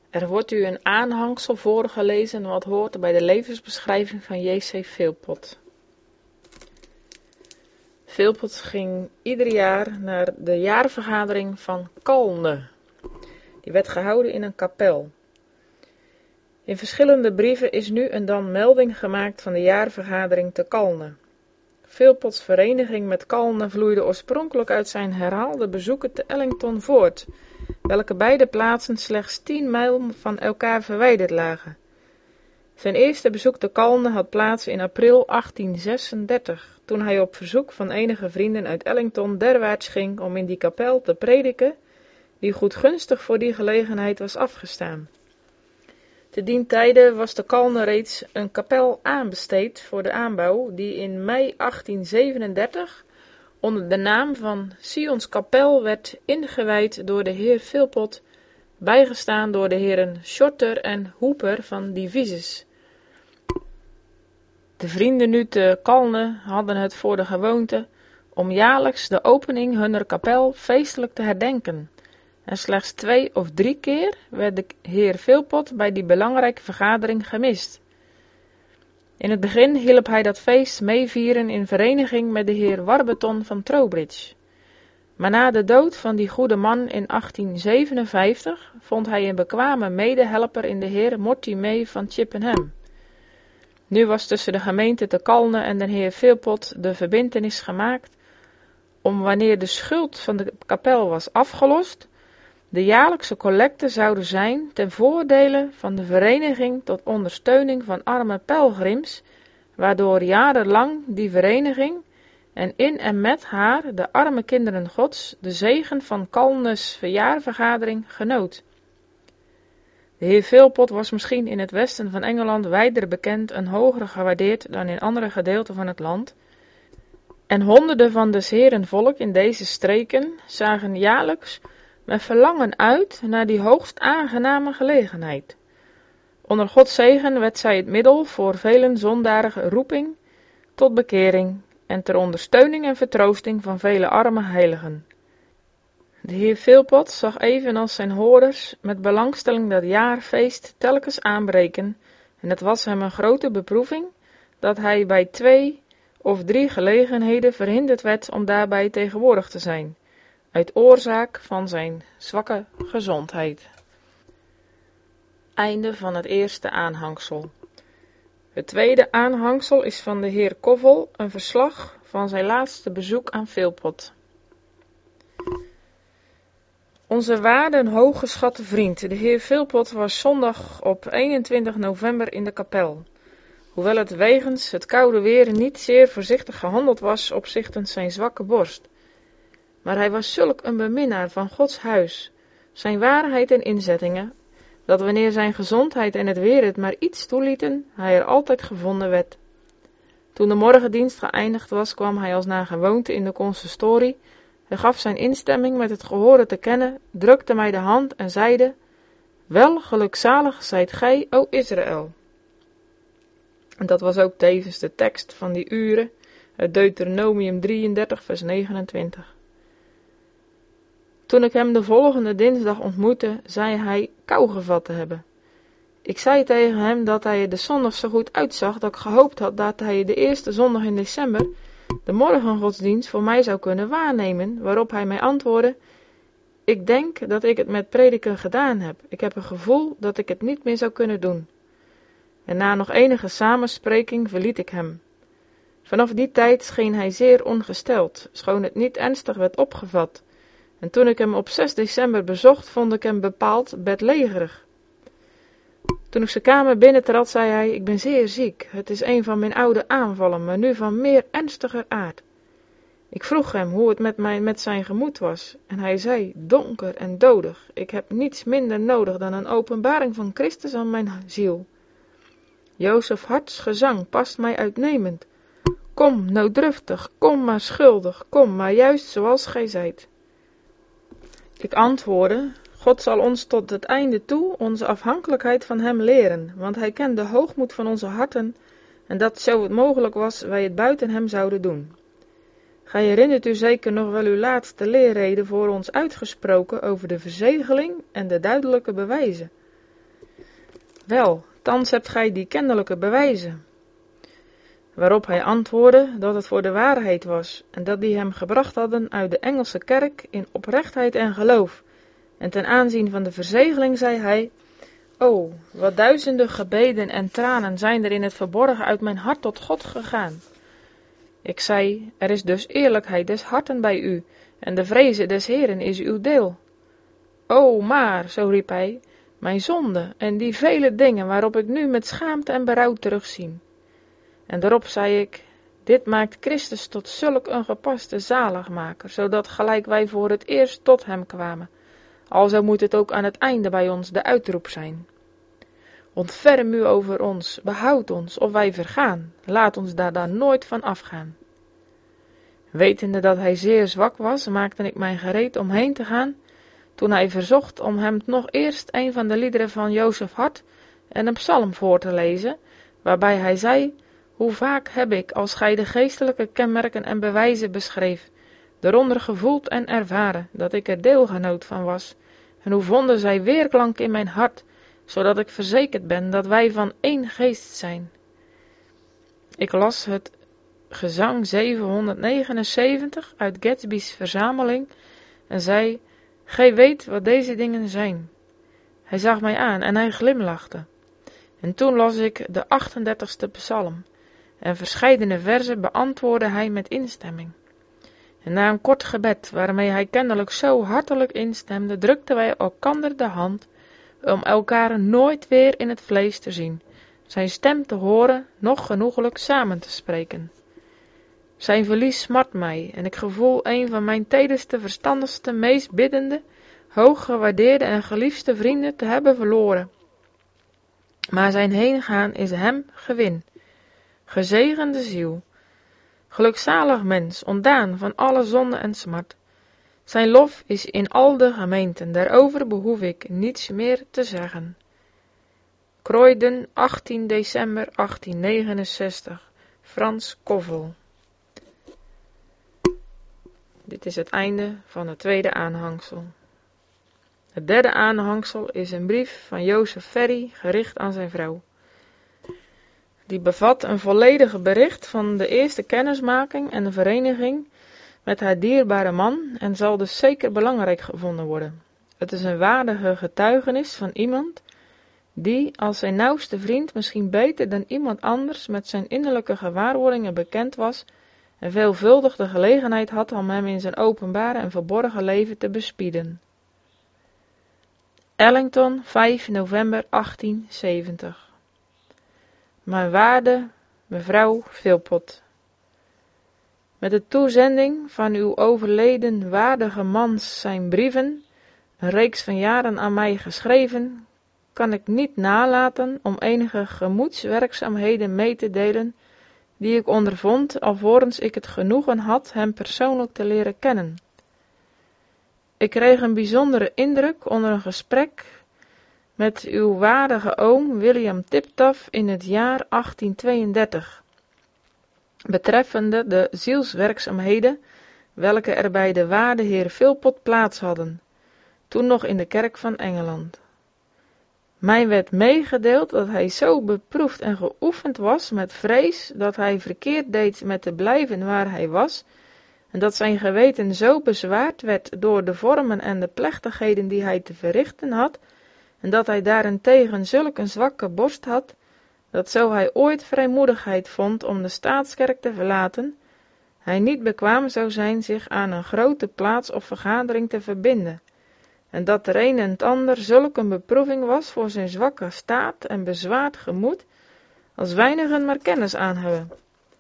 Er wordt u een aanhangsel voorgelezen wat hoort bij de levensbeschrijving van J.C. Philpot. Philpot ging ieder jaar naar de jaarvergadering van Calne. Die werd gehouden in een kapel. In verschillende brieven is nu en dan melding gemaakt van de jaarvergadering te Calne. Philpots vereniging met Calne vloeide oorspronkelijk uit zijn herhaalde bezoeken te Ellington voort, welke beide plaatsen slechts 10 mijl van elkaar verwijderd lagen. Zijn eerste bezoek te Calne had plaats in april 1836, toen hij op verzoek van enige vrienden uit Ellington derwaarts ging om in die kapel te prediken, die goedgunstig voor die gelegenheid was afgestaan. Te dien tijde was te Calne reeds een kapel aanbesteed voor de aanbouw, die in mei 1837 onder de naam van Sions Kapel werd ingewijd door de heer Philpot, bijgestaan door de heren Shorter en Hooper van Devizes. De vrienden nu te Calne hadden het voor de gewoonte om jaarlijks de opening hunner kapel feestelijk te herdenken. En slechts 2 of 3 keer werd de heer Philpot bij die belangrijke vergadering gemist. In het begin hielp hij dat feest meevieren in vereniging met de heer Warburton van Trowbridge. Maar na de dood van die goede man in 1857 vond hij een bekwame medehelper in de heer Mortimer van Chippenham. Nu was tussen de gemeente te Calne en de heer Philpot de verbintenis gemaakt om, wanneer de schuld van de kapel was afgelost, de jaarlijkse collecte zouden zijn ten voordele van de vereniging tot ondersteuning van arme pelgrims, waardoor jarenlang die vereniging en in en met haar de arme kinderen Gods de zegen van Calne's verjaarvergadering genoot. De heer Philpot was misschien in het westen van Engeland wijder bekend en hoger gewaardeerd dan in andere gedeelten van het land, en honderden van des heren volk in deze streken zagen jaarlijks met verlangen uit naar die hoogst aangename gelegenheid. Onder Gods zegen werd zij het middel voor velen zondarige roeping tot bekering en ter ondersteuning en vertroosting van vele arme heiligen. De heer Philpot zag evenals zijn hoorders met belangstelling dat jaarfeest telkens aanbreken, en het was hem een grote beproeving dat hij bij 2 of 3 gelegenheden verhinderd werd om daarbij tegenwoordig te zijn, uit oorzaak van zijn zwakke gezondheid. Einde van het eerste aanhangsel. Het tweede aanhangsel is van de heer Covell, een verslag van zijn laatste bezoek aan Philpot. Onze waarde en hooggeschatte vriend, de heer Philpot, was zondag op 21 november in de kapel. Hoewel het wegens het koude weer niet zeer voorzichtig gehandeld was opzichtens zijn zwakke borst. Maar hij was zulk een beminnaar van Gods huis, zijn waarheid en inzettingen, dat wanneer zijn gezondheid en het weer het maar iets toelieten, hij er altijd gevonden werd. Toen de morgendienst geëindigd was, kwam hij als naar gewoonte in de consistorie. Hij gaf zijn instemming met het gehoorde te kennen, drukte mij de hand en zeide: Wel gelukzalig zijt gij, o Israël. En dat was ook tevens de tekst van die uren, uit Deuteronomium 33 vers 29. Toen ik hem de volgende dinsdag ontmoette, zei hij kou gevat te hebben. Ik zei tegen hem dat hij er de zondag zo goed uitzag dat ik gehoopt had dat hij de eerste zondag in december de morgengodsdienst voor mij zou kunnen waarnemen, waarop hij mij antwoordde: Ik denk dat ik het met prediken gedaan heb. Ik heb een gevoel dat ik het niet meer zou kunnen doen. En na nog enige samenspreking verliet ik hem. Vanaf die tijd scheen hij zeer ongesteld, schoon het niet ernstig werd opgevat. En toen ik hem op 6 december bezocht, vond ik hem bepaald bedlegerig. Toen ik zijn kamer binnentrad, zei hij: Ik ben zeer ziek. Het is een van mijn oude aanvallen, maar nu van meer ernstiger aard. Ik vroeg hem hoe het met zijn gemoed was, en hij zei: donker en dodig. Ik heb niets minder nodig dan een openbaring van Christus aan mijn ziel. Jozef Harts gezang past mij uitnemend. Kom, nooddruftig, kom maar schuldig, kom maar juist zoals gij zijt. Ik antwoordde: God zal ons tot het einde toe onze afhankelijkheid van hem leren, want hij kent de hoogmoed van onze harten, en dat zo het mogelijk was, wij het buiten hem zouden doen. Gij herinnert u zeker nog wel uw laatste leerrede voor ons uitgesproken over de verzegeling en de duidelijke bewijzen. Wel, thans hebt gij die kennelijke bewijzen. Waarop hij antwoordde dat het voor de waarheid was en dat die hem gebracht hadden uit de Engelse kerk in oprechtheid en geloof. En ten aanzien van de verzegeling zei hij: O, wat duizenden gebeden en tranen zijn er in het verborgen uit mijn hart tot God gegaan. Ik zei: er is dus eerlijkheid des harten bij u en de vreze des Heeren is uw deel. O, maar, zo riep hij, mijn zonde en die vele dingen waarop ik nu met schaamte en berouw terugzie. En daarop zei ik: dit maakt Christus tot zulk een gepaste zaligmaker, zodat gelijk wij voor het eerst tot hem kwamen, alzo moet het ook aan het einde bij ons de uitroep zijn. Ontferm u over ons, behoud ons, of wij vergaan, laat ons daar dan nooit van afgaan. Wetende dat hij zeer zwak was, maakte ik mij gereed om heen te gaan, toen hij verzocht om hem nog eerst een van de liederen van Jozef Hart en een psalm voor te lezen, waarbij hij zei: hoe vaak heb ik, als gij de geestelijke kenmerken en bewijzen beschreef, daaronder gevoeld en ervaren, dat ik er deelgenoot van was, en hoe vonden zij weerklank in mijn hart, zodat ik verzekerd ben dat wij van één geest zijn. Ik las het gezang 779 uit Gatsby's verzameling en zei: gij weet wat deze dingen zijn. Hij zag mij aan en hij glimlachte. En toen las ik de 38ste psalm en verscheidene verzen beantwoordde hij met instemming. En na een kort gebed, waarmee hij kennelijk zo hartelijk instemde, drukten wij elkander de hand, om elkaar nooit weer in het vlees te zien, zijn stem te horen, noch genoeglijk samen te spreken. Zijn verlies smart mij, en ik gevoel een van mijn tederste, verstandigste, meest biddende, hoog gewaardeerde en geliefde vrienden te hebben verloren. Maar zijn heengaan is hem gewin. Gezegende ziel, gelukzalig mens, ontdaan van alle zonde en smart. Zijn lof is in al de gemeenten, daarover behoef ik niets meer te zeggen. Croydon, 18 december 1869, Frans Koffel. Dit is het einde van het tweede aanhangsel. Het derde aanhangsel is een brief van Joseph Ferry gericht aan zijn vrouw. Die bevat een volledig bericht van de eerste kennismaking en de vereniging met haar dierbare man en zal dus zeker belangrijk gevonden worden. Het is een waardige getuigenis van iemand die als zijn nauwste vriend misschien beter dan iemand anders met zijn innerlijke gewaarwordingen bekend was en veelvuldig de gelegenheid had om hem in zijn openbare en verborgen leven te bespieden. Ellington, 5 november 1870. Mijn waarde mevrouw Philpot, met de toezending van uw overleden waardige mans zijn brieven, een reeks van jaren aan mij geschreven, kan ik niet nalaten om enige gemoedswerkzaamheden mee te delen, die ik ondervond alvorens ik het genoegen had hem persoonlijk te leren kennen. Ik kreeg een bijzondere indruk onder een gesprek met uw waardige oom William Tiptaf in het jaar 1832, betreffende de zielswerkzaamheden, welke er bij de waarde heer Philpot plaats hadden, toen nog in de kerk van Engeland. Mij werd meegedeeld dat hij zo beproefd en geoefend was met vrees, dat hij verkeerd deed met te blijven waar hij was, en dat zijn geweten zo bezwaard werd door de vormen en de plechtigheden die hij te verrichten had, en dat hij daarentegen zulk een zwakke borst had, dat zo hij ooit vrijmoedigheid vond om de staatskerk te verlaten, hij niet bekwaam zou zijn zich aan een grote plaats of vergadering te verbinden, en dat er een en het ander zulk een beproeving was voor zijn zwakke staat en bezwaard gemoed, als weinigen maar kennis aan hebben.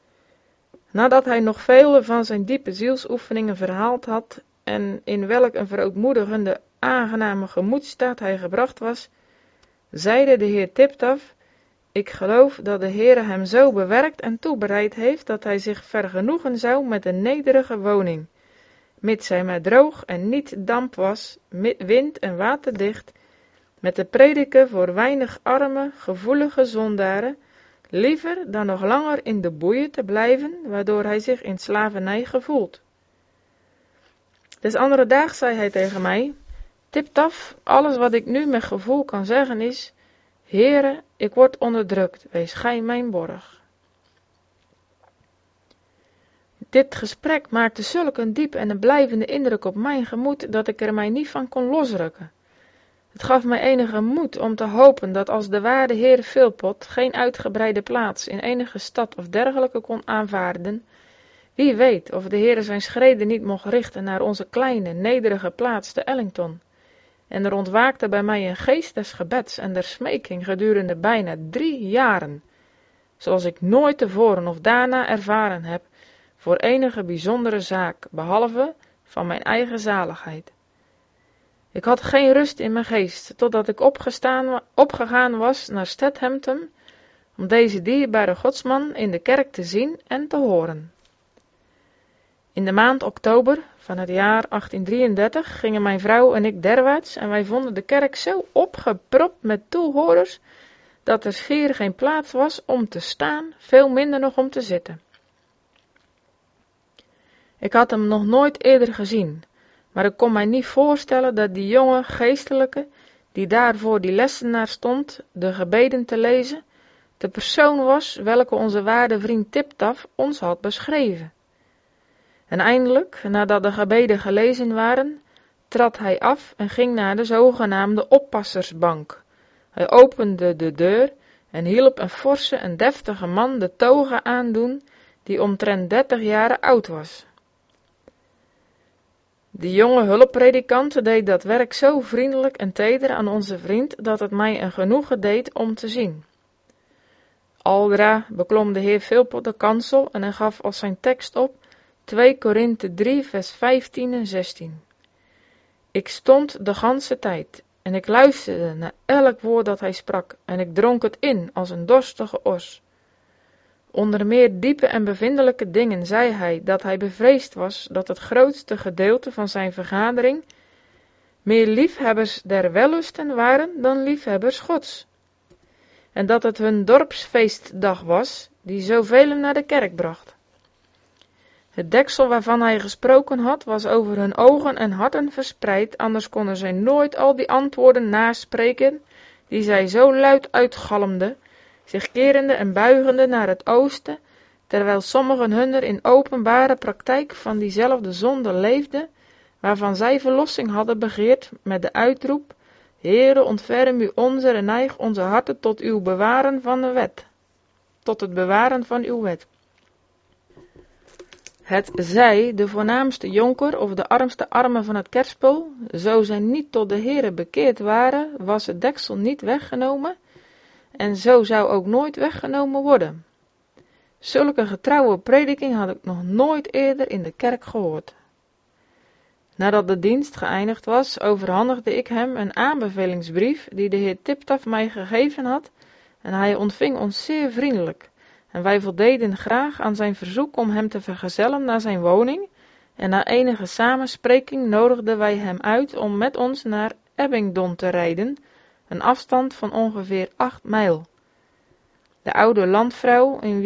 Nadat hij nog vele van zijn diepe zielsoefeningen verhaald had, en in welk een verootmoedigende, aangename gemoedsstaat hij gebracht was, zeide de heer Tiptaf: ik geloof dat de Heere hem zo bewerkt en toebereid heeft, dat hij zich vergenoegen zou met een nederige woning, mits hij maar droog en niet damp was, wind- en waterdicht, met de prediken voor weinig arme, gevoelige zondaren, liever dan nog langer in de boeien te blijven, waardoor hij zich in slavernij gevoelt. Des andere daags zei hij tegen mij: Tiptaf, alles wat ik nu met gevoel kan zeggen is: Heere, ik word onderdrukt, wees gij mijn borg. Dit gesprek maakte zulk een diepe en een blijvende indruk op mijn gemoed, dat ik er mij niet van kon losrukken. Het gaf mij enige moed om te hopen dat als de waarde heer Philpot geen uitgebreide plaats in enige stad of dergelijke kon aanvaarden, wie weet of de Heere zijn schreden niet mocht richten naar onze kleine, nederige plaats te Ellington. En er ontwaakte bij mij een geest des gebeds en der smeking gedurende bijna 3 jaren, zoals ik nooit tevoren of daarna ervaren heb, voor enige bijzondere zaak, behalve van mijn eigen zaligheid. Ik had geen rust in mijn geest, totdat ik opgegaan was naar Stadhampton, om deze dierbare godsman in de kerk te zien en te horen. In de maand oktober van het jaar 1833 gingen mijn vrouw en ik derwaarts en wij vonden de kerk zo opgepropt met toehoorders, dat er schier geen plaats was om te staan, veel minder nog om te zitten. Ik had hem nog nooit eerder gezien, maar ik kon mij niet voorstellen dat die jonge geestelijke, die daar voor die lessenaar stond, de gebeden te lezen, de persoon was welke onze waarde vriend Tiptaf ons had beschreven. En eindelijk, nadat de gebeden gelezen waren, trad hij af en ging naar de zogenaamde oppassersbank. Hij opende de deur en hielp een forse en deftige man de toga aandoen, die omtrent 30 jaren oud was. De jonge hulppredikant deed dat werk zo vriendelijk en teder aan onze vriend, dat het mij een genoegen deed om te zien. Aldra beklom de heer Philpot de kansel en hij gaf als zijn tekst op 2 Korinthe 3 vers 15 en 16. Ik stond de ganse tijd en ik luisterde naar elk woord dat hij sprak en ik dronk het in als een dorstige os. Onder meer diepe en bevindelijke dingen zei hij dat hij bevreesd was dat het grootste gedeelte van zijn vergadering meer liefhebbers der wellusten waren dan liefhebbers Gods. En dat het hun dorpsfeestdag was die zoveel naar de kerk bracht. Het deksel waarvan hij gesproken had was over hun ogen en harten verspreid, anders konden zij nooit al die antwoorden naspreken die zij zo luid uitgalmden, zich kerende en buigende naar het oosten, terwijl sommigen hunner in openbare praktijk van diezelfde zonde leefden, waarvan zij verlossing hadden begeerd met de uitroep, Heere, ontferm u onze en neig onze harten tot uw bewaren van de wet, tot het bewaren van uw wet. Het zij de voornaamste jonker of de armste arme van het kerspel, zo zij niet tot de Heere bekeerd waren, was het deksel niet weggenomen, en zo zou ook nooit weggenomen worden. Zulke getrouwe prediking had ik nog nooit eerder in de kerk gehoord. Nadat de dienst geëindigd was, overhandigde ik hem een aanbevelingsbrief die de heer Tiptaf mij gegeven had, en hij ontving ons zeer vriendelijk, en wij voldeden graag aan zijn verzoek om hem te vergezellen naar zijn woning, en na enige samenspreking nodigden wij hem uit om met ons naar Abingdon te rijden, een afstand van ongeveer 8 mijl. De oude landvrouw, in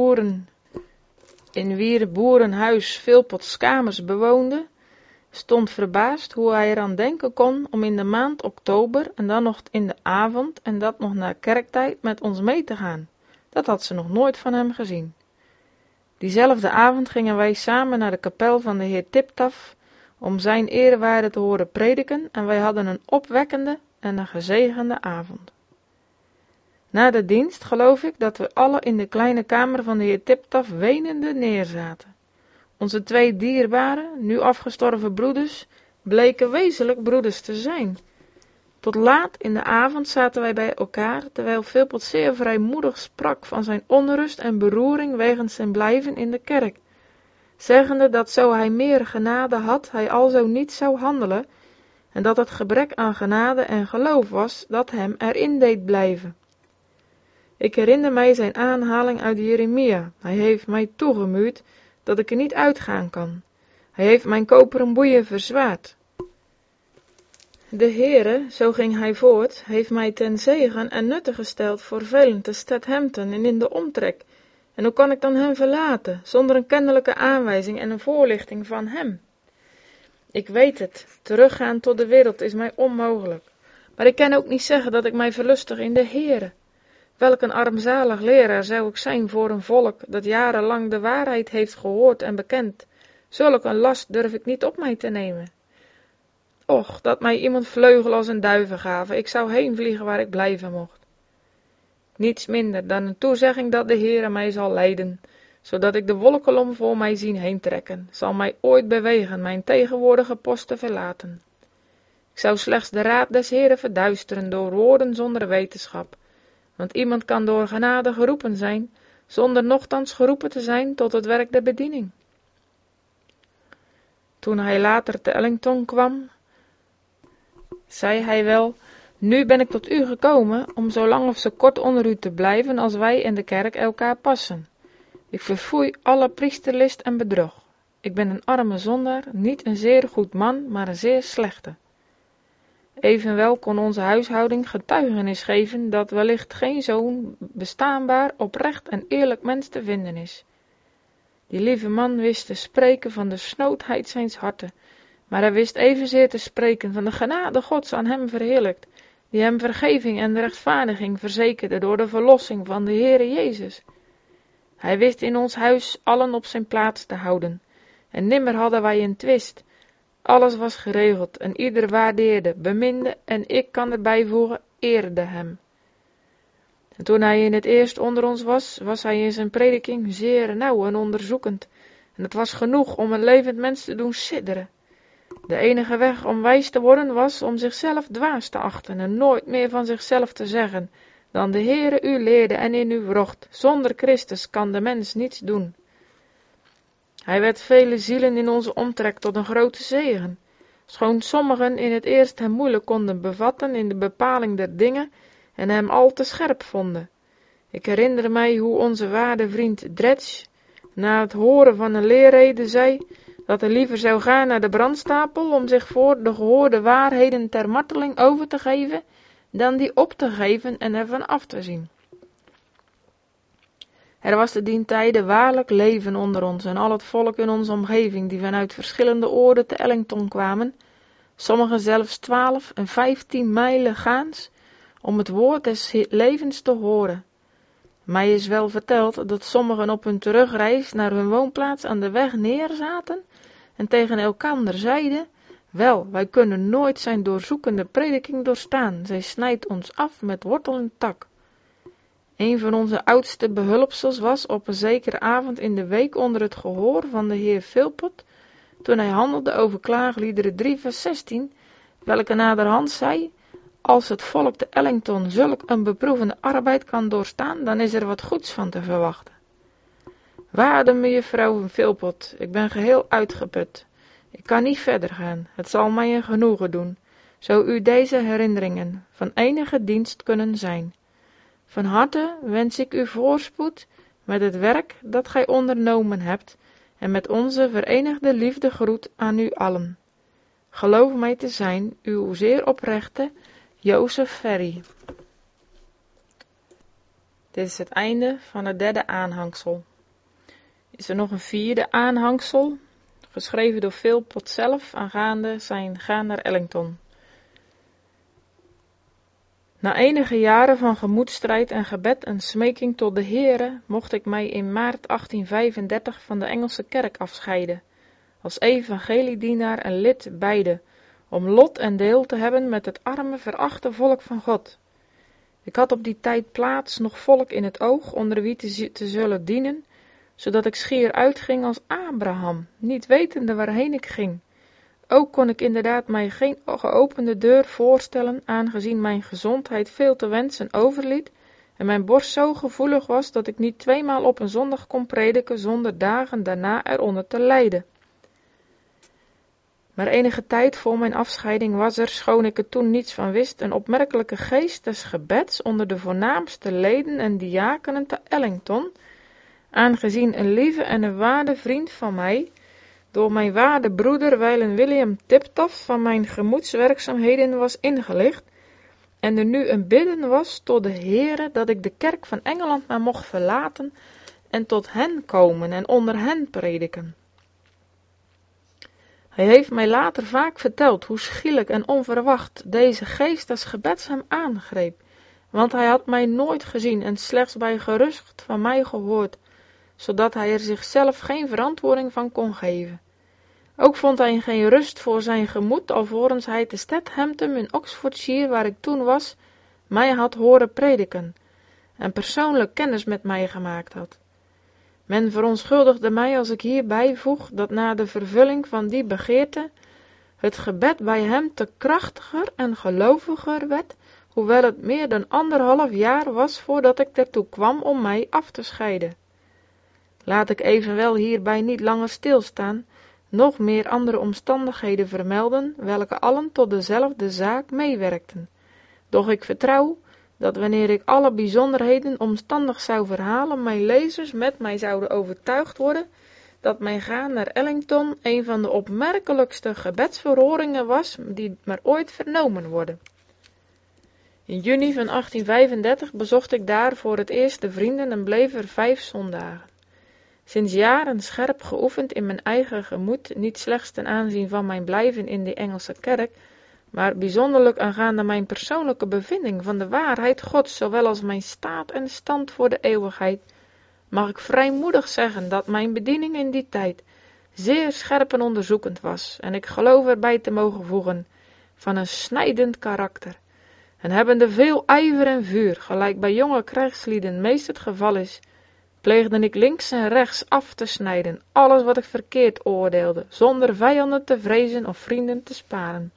wier boerenhuis Philpots kamers bewoonde, stond verbaasd hoe hij eraan denken kon om in de maand oktober en dan nog in de avond en dat nog na kerktijd met ons mee te gaan. Dat had ze nog nooit van hem gezien. Diezelfde avond gingen wij samen naar de kapel van de heer Tiptaf om zijn eerwaarde te horen prediken en wij hadden een opwekkende en een gezegende avond. Na de dienst geloof ik dat we alle in de kleine kamer van de heer Tiptaf wenende neerzaten. Onze 2 dierbare, nu afgestorven broeders bleken wezenlijk broeders te zijn. Tot laat in de avond zaten wij bij elkaar, terwijl Philpot zeer vrijmoedig sprak van zijn onrust en beroering wegens zijn blijven in de kerk, zeggende dat zo hij meer genade had, hij alzo niet zou handelen, en dat het gebrek aan genade en geloof was, dat hem erin deed blijven. Ik herinner mij zijn aanhaling uit Jeremia. Hij heeft mij toegemuurd dat ik er niet uitgaan kan. Hij heeft mijn koperen boeien verzwaard. De Heere, zo ging hij voort, heeft mij ten zegen en nutte gesteld voor velen te Stadhampton en in de omtrek. En hoe kan ik dan hem verlaten, zonder een kennelijke aanwijzing en een voorlichting van hem? Ik weet het, teruggaan tot de wereld is mij onmogelijk. Maar ik kan ook niet zeggen dat ik mij verlustig in de Heere. Welk een armzalig leraar zou ik zijn voor een volk dat jarenlang de waarheid heeft gehoord en bekend. Zulk een last durf ik niet op mij te nemen. Och, dat mij iemand vleugel als een duiven gave, ik zou heen vliegen waar ik blijven mocht. Niets minder dan een toezegging dat de Heere mij zal leiden, zodat ik de wolkolom voor mij zien heen trekken, zal mij ooit bewegen mijn tegenwoordige post te verlaten. Ik zou slechts de raad des Heeren verduisteren door woorden zonder wetenschap, want iemand kan door genade geroepen zijn, zonder nochtans geroepen te zijn tot het werk der bediening. Toen hij later te Ellington kwam, zei hij wel, nu ben ik tot u gekomen, om zo lang of zo kort onder u te blijven als wij in de kerk elkaar passen. Ik verfoei alle priesterlist en bedrog. Ik ben een arme zondaar, niet een zeer goed man, maar een zeer slechte. Evenwel kon onze huishouding getuigenis geven dat wellicht geen zo'n bestaanbaar, oprecht en eerlijk mens te vinden is. Die lieve man wist te spreken van de snoodheid zijns harten, maar hij wist evenzeer te spreken van de genade Gods aan hem verheerlijkt, die hem vergeving en rechtvaardiging verzekerde door de verlossing van de Heere Jezus. Hij wist in ons huis allen op zijn plaats te houden, en nimmer hadden wij een twist. Alles was geregeld en ieder waardeerde, beminde en ik kan erbij voegen, eerde hem. En toen hij in het eerst onder ons was hij in zijn prediking zeer nauw en onderzoekend, en het was genoeg om een levend mens te doen sidderen. De enige weg om wijs te worden was om zichzelf dwaas te achten en nooit meer van zichzelf te zeggen, dan de Heere u leerde en in u wrocht. Zonder Christus kan de mens niets doen. Hij werd vele zielen in onze omtrek tot een grote zegen, schoon sommigen in het eerst hem moeilijk konden bevatten in de bepaling der dingen en hem al te scherp vonden. Ik herinner mij hoe onze waarde vriend Dredge, na het horen van een leerrede, zei dat hij liever zou gaan naar de brandstapel om zich voor de gehoorde waarheden ter marteling over te geven, dan die op te geven en ervan af te zien. Er was te dien tijde waarlijk leven onder ons en al het volk in onze omgeving die vanuit verschillende oorden te Ellington kwamen, sommigen zelfs 12 en 15 mijlen gaans, om het woord des levens te horen. Mij is wel verteld dat sommigen op hun terugreis naar hun woonplaats aan de weg neerzaten en tegen elkander zeiden, wel, wij kunnen nooit zijn doorzoekende prediking doorstaan, zij snijdt ons af met wortel en tak. Een van onze oudste behulpsels was op een zekere avond in de week onder het gehoor van de heer Philpot, toen hij handelde over klaagliederen 3 vers 16, welke naderhand zei, als het volk te Ellington zulk een beproevende arbeid kan doorstaan, dan is er wat goeds van te verwachten. Waarde mejuffrouw Philpot, ik ben geheel uitgeput. Ik kan niet verder gaan, het zal mij een genoegen doen, zo u deze herinneringen van enige dienst kunnen zijn. Van harte wens ik u voorspoed met het werk dat gij ondernomen hebt en met onze verenigde liefde groet aan u allen. Geloof mij te zijn, uw zeer oprechte Joseph Ferry. Dit is het einde van het 3e aanhangsel. Is er nog een 4e aanhangsel, geschreven door Philpot zelf aangaande zijn gaan naar Ellington. Na enige jaren van gemoedstrijd en gebed en smeking tot de Heere, mocht ik mij in maart 1835 van de Engelse kerk afscheiden, als evangeliedienaar en lid beide, om lot en deel te hebben met het arme, verachte volk van God. Ik had op die tijd plaats nog volk in het oog, onder wie te zullen dienen, zodat ik schier uitging als Abraham, niet wetende waarheen ik ging. Ook kon ik inderdaad mij geen geopende deur voorstellen, aangezien mijn gezondheid veel te wensen overliet en mijn borst zo gevoelig was dat ik niet 2 maal op een zondag kon prediken zonder dagen daarna eronder te lijden. Maar enige tijd voor mijn afscheiding was er, schoon ik er toen niets van wist, een opmerkelijke geest des gebeds onder de voornaamste leden en diakenen te Ellington, aangezien een lieve en een waarde vriend van mij, door mijn waarde broeder wijlen William Tiptoft van mijn gemoedswerkzaamheden was ingelicht, en er nu een bidden was tot de Heere dat ik de kerk van Engeland maar mocht verlaten en tot hen komen en onder hen prediken. Hij heeft mij later vaak verteld hoe schielijk en onverwacht deze geest des gebeds hem aangreep, want hij had mij nooit gezien en slechts bij gerucht van mij gehoord, zodat hij er zichzelf geen verantwoording van kon geven. Ook vond hij geen rust voor zijn gemoed, alvorens hij te Stadhampton in Oxfordshire, waar ik toen was, mij had horen prediken en persoonlijk kennis met mij gemaakt had. Men verontschuldigde mij als ik hierbij voeg dat na de vervulling van die begeerte het gebed bij hem te krachtiger en geloviger werd, hoewel het meer dan 1,5 jaar was voordat ik ertoe kwam om mij af te scheiden. Laat ik evenwel hierbij niet langer stilstaan, nog meer andere omstandigheden vermelden, welke allen tot dezelfde zaak meewerkten. Doch ik vertrouw dat wanneer ik alle bijzonderheden omstandig zou verhalen, mijn lezers met mij zouden overtuigd worden dat mijn gaan naar Ellington een van de opmerkelijkste gebedsverhoringen was die maar ooit vernomen worden. In juni van 1835 bezocht ik daar voor het eerst de vrienden en bleef er 5 zondagen. Sinds jaren scherp geoefend in mijn eigen gemoed, niet slechts ten aanzien van mijn blijven in de Engelse kerk, maar bijzonderlijk aangaande mijn persoonlijke bevinding van de waarheid Gods, zowel als mijn staat en stand voor de eeuwigheid, mag ik vrijmoedig zeggen dat mijn bediening in die tijd zeer scherp en onderzoekend was, en ik geloof erbij te mogen voegen, van een snijdend karakter, en hebbende veel ijver en vuur, gelijk bij jonge krijgslieden meest het geval is, pleegde ik links en rechts af te snijden, alles wat ik verkeerd oordeelde, zonder vijanden te vrezen of vrienden te sparen.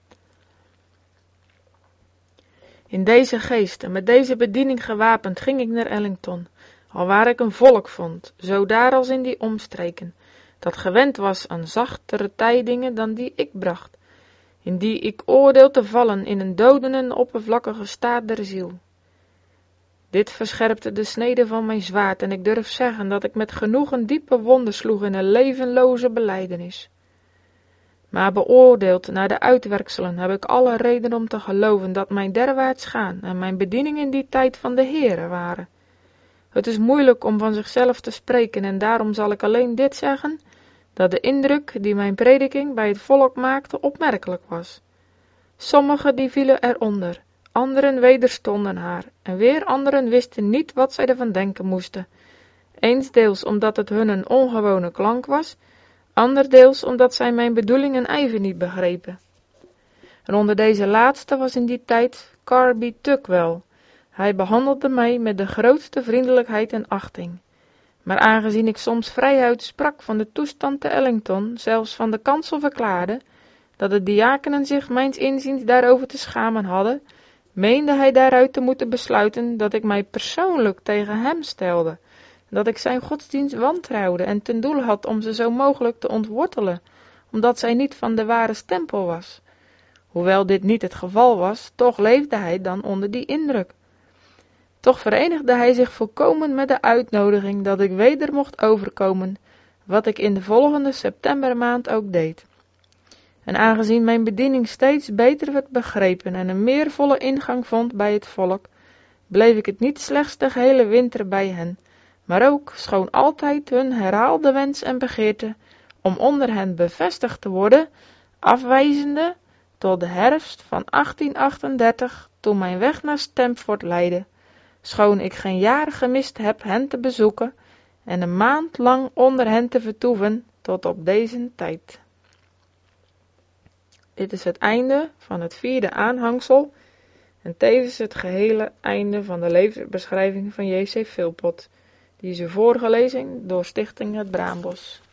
In deze geest en met deze bediening gewapend ging ik naar Ellington, alwaar ik een volk vond, zo daar als in die omstreken, dat gewend was aan zachtere tijdingen dan die ik bracht, in die ik oordeel te vallen in een doden en oppervlakkige staat der ziel. Dit verscherpte de snede van mijn zwaard en ik durf zeggen dat ik met genoegen diepe wonden sloeg in een levenloze belijdenis. Maar beoordeeld naar de uitwerkselen heb ik alle reden om te geloven dat mijn derwaarts gaan en mijn bediening in die tijd van de Heere waren. Het is moeilijk om van zichzelf te spreken en daarom zal ik alleen dit zeggen, dat de indruk die mijn prediking bij het volk maakte opmerkelijk was. Sommigen die vielen eronder, anderen wederstonden haar en weer anderen wisten niet wat zij ervan denken moesten. Eensdeels omdat het hun een ongewone klank was, anderdeels omdat zij mijn bedoeling en ijver niet begrepen. En onder deze laatste was in die tijd Carby Tuckwell. Hij behandelde mij met de grootste vriendelijkheid en achting. Maar aangezien ik soms vrijuit sprak van de toestand te Ellington, zelfs van de kansel verklaarde, dat de diakenen zich mijns inziens daarover te schamen hadden, meende hij daaruit te moeten besluiten dat ik mij persoonlijk tegen hem stelde, dat ik zijn godsdienst wantrouwde en ten doel had om ze zo mogelijk te ontwortelen, omdat zij niet van de ware stempel was. Hoewel dit niet het geval was, toch leefde hij dan onder die indruk. Toch verenigde hij zich volkomen met de uitnodiging dat ik weder mocht overkomen, wat ik in de volgende septembermaand ook deed. En aangezien mijn bediening steeds beter werd begrepen en een meer volle ingang vond bij het volk, bleef ik het niet slechts de gehele winter bij hen, maar ook, schoon altijd hun herhaalde wens en begeerte, om onder hen bevestigd te worden, afwijzende tot de herfst van 1838, toen mijn weg naar Stamford leidde, schoon ik geen jaar gemist heb hen te bezoeken en een maand lang onder hen te vertoeven tot op deze tijd. Dit is het einde van het 4e aanhangsel en tevens het gehele einde van de levensbeschrijving van J.C. Philpot. Die is voorgelezen door Stichting Het Braambos.